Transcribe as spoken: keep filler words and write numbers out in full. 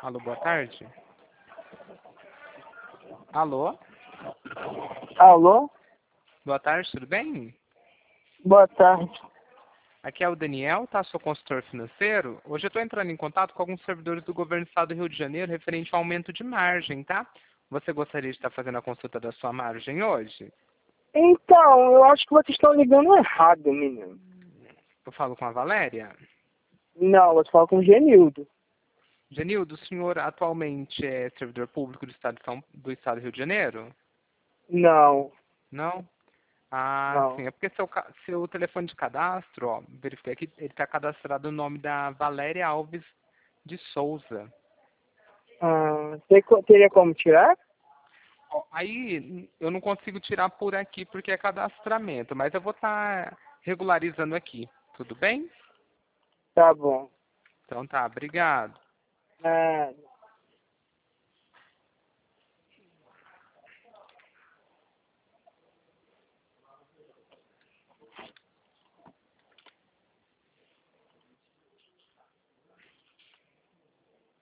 Alô, boa tarde. Alô? Alô? Boa tarde, tudo bem? Boa tarde. Aqui é o Daniel, tá? Sou consultor financeiro. Hoje eu estou entrando em contato com alguns servidores do governo do estado do Rio de Janeiro referente ao aumento de margem, tá? Você gostaria de estar fazendo a consulta da sua margem hoje? Então, eu acho que vocês estão ligando errado, menino. Eu falo com a Valéria. Não, você fala com o Genildo. Genildo, o senhor atualmente é servidor público do estado, de São, do estado do Rio de Janeiro? Não, Não? Ah, não. sim. É porque seu, ca- seu telefone de cadastro, ó, verifiquei aqui, ele está cadastrado no nome da Valéria Alves de Souza. Ah, tem co- teria como tirar? Ó, aí eu não consigo tirar por aqui porque é cadastramento, mas eu vou estar regularizando aqui. Tudo bem? Tá bom. Então tá, obrigado. Ah,